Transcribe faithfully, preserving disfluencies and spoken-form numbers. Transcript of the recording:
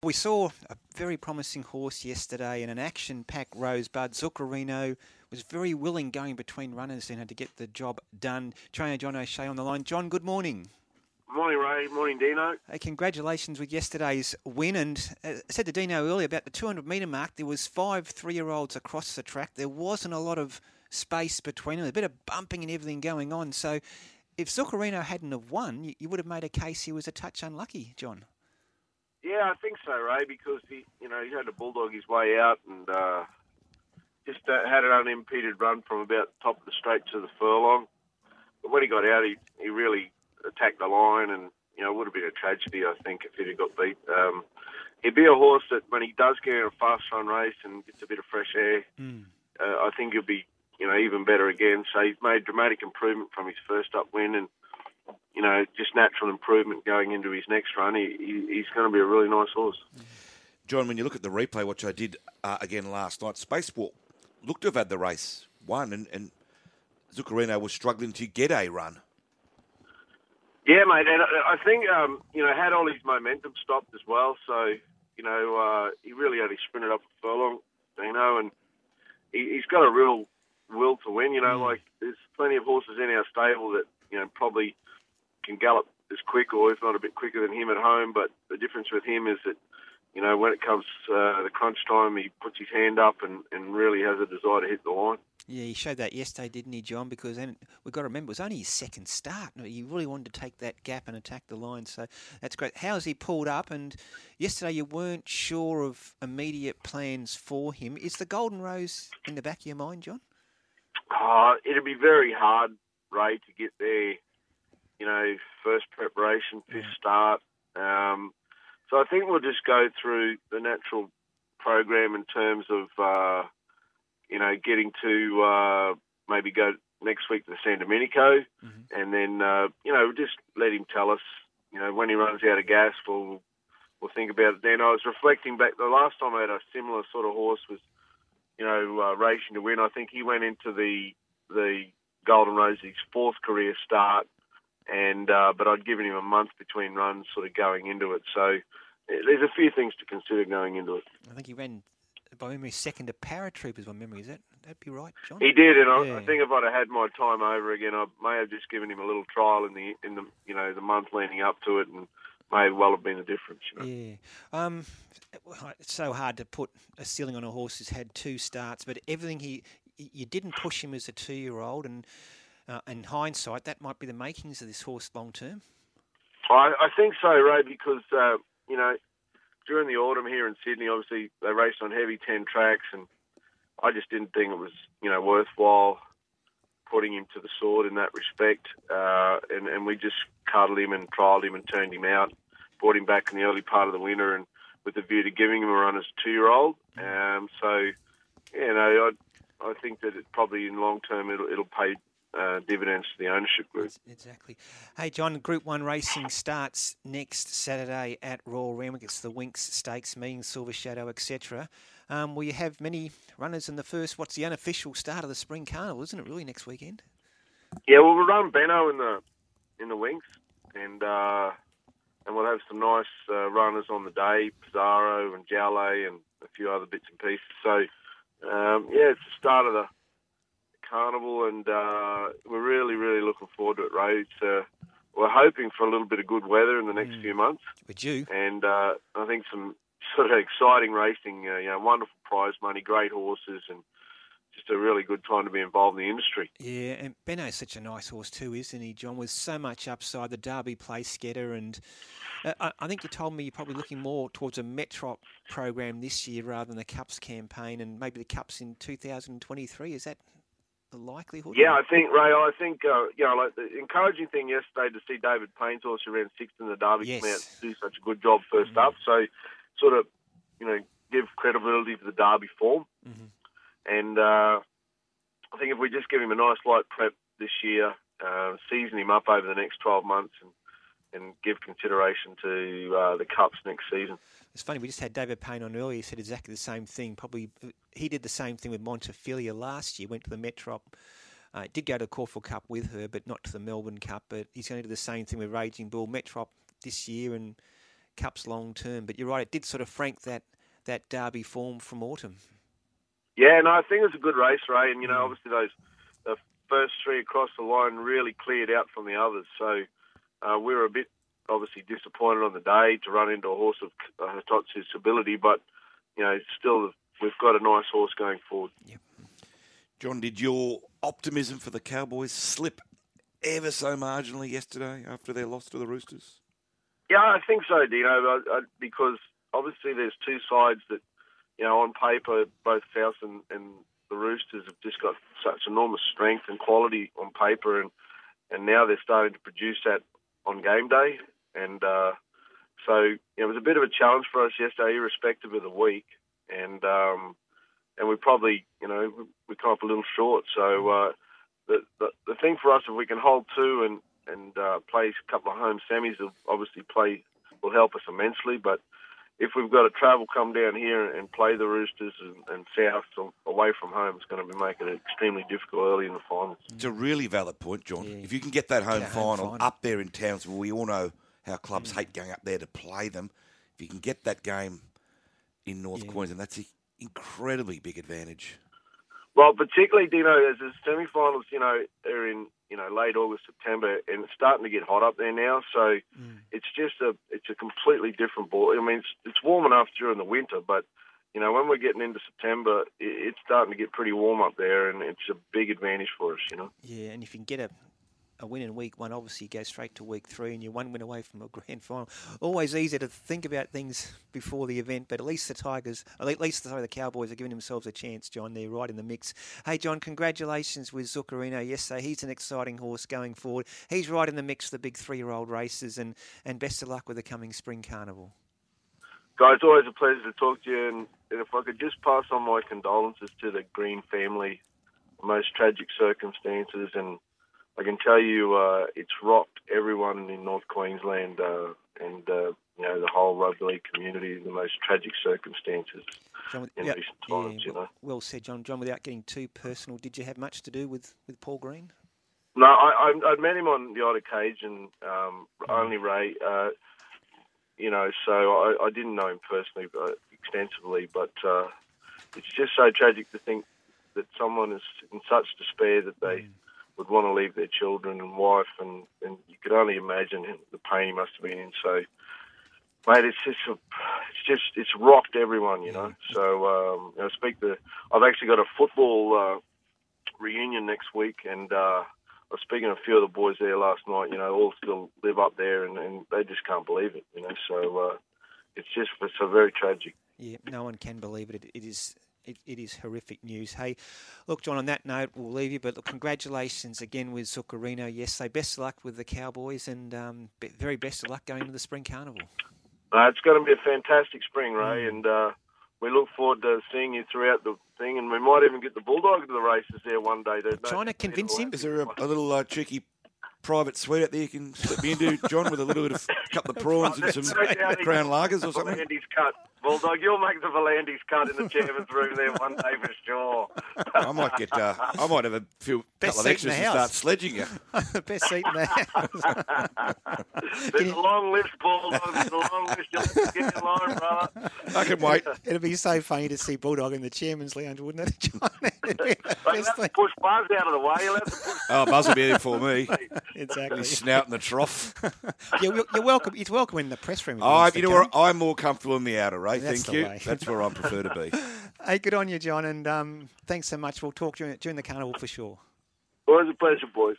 we saw a very promising horse yesterday in an action-packed Rosebud. Zuccarino was very willing going between runners and had to get the job done. Trainer John O'Shea on the line. John, good morning. Morning, Ray. Morning, Dino. Hey, congratulations with yesterday's win. And uh, I said to Dino earlier about the two hundred metre mark, there was five three-year-olds across the track. There wasn't a lot of space between them, a bit of bumping and everything going on. So if Zuccarino hadn't have won, you, you would have made a case he was a touch unlucky, John. Yeah, I think so, Ray, because he, you know, he had to bulldog his way out and uh, just uh, had an unimpeded run from about top of the straight to the furlong. But when he got out, he, he really attacked the line, and you know, it would have been a tragedy, I think, if he'd have got beat. Um, he'd be a horse that when he does get in a fast run race and gets a bit of fresh air, mm. uh, I think he'll be, you know, even better again. So he's made dramatic improvement from his first up win, and you know, just natural improvement going into his next run. He, he, he's going to be a really nice horse. John, when you look at the replay, which I did uh, again last night, Spacewalk looked to have had the race won, and, and Zuccarino was struggling to get a run. Yeah, mate, and I think, um, you know, had all his momentum stopped as well, so, you know, uh, he really only sprinted up a furlong, you know, and he, he's got a real will to win, you know, mm. like there's plenty of horses in our stable that, you know, probably can gallop as quick or if not a bit quicker than him at home, but the difference with him is that, you know, when it comes uh, the crunch time, he puts his hand up and, and really has a desire to hit the line. Yeah, he showed that yesterday, didn't he, John? Because then we've got to remember, it was only his second start. He really wanted to take that gap and attack the line, so that's great. How's he pulled up? And yesterday you weren't sure of immediate plans for him. Is the Golden Rose in the back of your mind, John? Oh, it'd be very hard, Ray, to get there, you know, first preparation, fifth yeah. start. Um, so I think we'll just go through the natural program in terms of, uh, you know, getting to uh, maybe go next week to the San Domenico, mm-hmm. and then, uh, you know, just let him tell us, you know, when he runs out of gas, we'll, we'll think about it then. I was reflecting back, the last time I had a similar sort of horse was, you know, uh, racing to win. I think he went into the the Golden Rose, his fourth career start, and uh, but I'd given him a month between runs sort of going into it. So there's a few things to consider going into it. I think he ran, by memory, second to Paratroopers, by memory. Is that that'd be right, John? He did, and yeah. I, I think if I'd have had my time over again, I may have just given him a little trial in the in the you know the month leading up to it, and may well have been the difference. You know? Yeah, um, it's so hard to put a ceiling on a horse who's had two starts, but everything he you didn't push him as a two-year-old, and uh, in hindsight, that might be the makings of this horse long term. I, I think so, Ray, because uh, you know. During the autumn here in Sydney, obviously they raced on heavy ten tracks, and I just didn't think it was, you know, worthwhile putting him to the sword in that respect. Uh, and, and we just cuddled him and trialled him and turned him out, brought him back in the early part of the winter, and with the view to giving him a run as a two-year-old. Um, so, you know, I, I think that it probably in long term it'll, it'll pay Uh, dividends to the ownership group. Exactly. Hey, John, Group one racing starts next Saturday at Royal Randwick. It's the Winx Stakes, meeting Silver Shadow, et cetera. Um, will you have many runners in the first, what's the unofficial start of the Spring Carnival, isn't it really, next weekend? Yeah, well, we'll run Benno in the in the Winx, and uh, and we'll have some nice uh, runners on the day, Pizarro and Jowley and a few other bits and pieces. So, um, yeah, it's the start of the Carnival, and uh, we're really, really looking forward to it, Ray. It's, uh, we're hoping for a little bit of good weather in the next mm. few months. Would you? And uh, I think some sort of exciting racing, uh, you know, wonderful prize money, great horses, and just a really good time to be involved in the industry. Yeah, and Benno's such a nice horse too, isn't he, John? With so much upside, the Derby place getter, and uh, I, I think you told me you're probably looking more towards a Metrop program this year rather than the Cups campaign, and maybe the Cups in two thousand twenty-three. Is that the likelihood? Yeah, I think, Ray, I think, uh, you know, like the encouraging thing yesterday to see David Payne's horse who ran sixth in the Derby yes. come out and do such a good job first mm-hmm. up. So sort of, you know, give credibility to the Derby form. Mm-hmm. And uh, I think if we just give him a nice light prep this year, uh, season him up over the next twelve months and, and give consideration to uh, the Cups next season. It's funny, we just had David Payne on earlier. He said exactly the same thing. Probably he did the same thing with Montefilia last year. Went to the Metrop, uh, did go to the Caulfield Cup with her, but not to the Melbourne Cup. But he's going to do the same thing with Raging Bull. Metrop this year and Cups long term. But you're right, it did sort of frank that that Derby form from autumn. Yeah, no, I think it was a good race, Ray. And, you know, obviously those the first three across the line really cleared out from the others. So uh, we were a bit obviously disappointed on the day to run into a horse of uh, Hitotsu's ability. But, you know, still we've got a nice horse going forward. Yep. John, did your optimism for the Cowboys slip ever so marginally yesterday after their loss to the Roosters? Yeah, I think so, Dino, I, I, because obviously there's two sides that, you know, on paper, both South and, and the Roosters have just got such enormous strength and quality on paper, and, and now they're starting to produce that on game day. And uh, so you know, it was a bit of a challenge for us yesterday, irrespective of the week. And um, and we probably, you know, we come up a little short. So uh, the, the the thing for us, if we can hold two and and uh, play a couple of home semis, will obviously play will help us immensely. But if we've got to travel, come down here and play the Roosters and, and South away from home, it's going to be making it extremely difficult early in the finals. It's a really valid point, John. Yeah. If you can get that home, Get a final, home final. up there in Townsville, we all know how clubs hate going up there to play them. If you can get that game in North Yeah. Queensland, that's an incredibly big advantage. Well, particularly, Dino, as the semi-finals, you know, are in, you know, late August, September, and it's starting to get hot up there now. So Mm. it's just a, it's a completely different ball. I mean, it's, it's warm enough during the winter, but you know, when we're getting into September, it, it's starting to get pretty warm up there, and it's a big advantage for us, you know. Yeah, and if you can get a, a win in week one, obviously you go straight to week three and you're one win away from a grand final. Always easy to think about things before the event, but at least the Tigers, at least sorry, the Cowboys are giving themselves a chance, John. They're right in the mix. Hey, John, congratulations with Zuccarino yesterday. He's an exciting horse going forward. He's right in the mix for the big three-year-old races, and, and best of luck with the coming Spring Carnival. Guys, always a pleasure to talk to you, and, and if I could just pass on my condolences to the Green family, the most tragic circumstances, and I can tell you uh, it's rocked everyone in North Queensland uh, and, uh, you know, the whole rugby league community in the most tragic circumstances John, with- in yeah, recent times, yeah, you know. well said, John. John, without getting too personal, did you have much to do with, with Paul Green? No, I, I, I'd met him on the odd occasion, um, only Ray, uh, you know, so I, I didn't know him personally uh, extensively, but uh, it's just so tragic to think that someone is in such despair that they... Mm. would want to leave their children and wife, and, and you could only imagine the pain he must have been in. So, mate, it's just, a, it's just, it's rocked everyone, you know. So, um, I speak to, I've actually got a football uh, reunion next week, and uh, I was speaking to a few of the boys there last night. You know, all still live up there, and, and they just can't believe it, you know. So, uh, it's just, it's a very tragic. Yeah, no one can believe it. It, it is. It, it is horrific news. Hey, look, John, on that note, we'll leave you, but look, congratulations again with Zuccarino yesterday. Best of luck with the Cowboys, and um, be, very best of luck going into the Spring Carnival. Uh, it's going to be a fantastic spring, Ray, mm. and uh, we look forward to seeing you throughout the thing, and we might even get the Bulldog to the races there one day. Trying to convince him? Is there a, a little uh, cheeky private suite out there you can slip me into, John, with a little bit of a couple of prawns and some Crown Lagers or something? Volandi's cut. Bulldog, you'll make the Volandi's cut in the chairman's room there one day for sure. I might get, uh, I might have a few Best couple of extras and start sledging you. Best seat in the house. There's a long list, Bulldog. There's a long list. You'll have to get in line, brother. I can wait. It'd be so funny to see Bulldog in the chairman's lounge, wouldn't it, John? You'll have to push Buzz out of the way. You'll have to push oh, Buzz will be there for me. Exactly. His snout in the trough. you're, you're welcome. You're welcome in the press room. Oh, you know where I'm more comfortable in the outer, Ray. That's Thank you. way. That's where I prefer to be. Hey, good on you, John, and um, thanks so much. We'll talk during, during the carnival for sure. Always a pleasure, boys.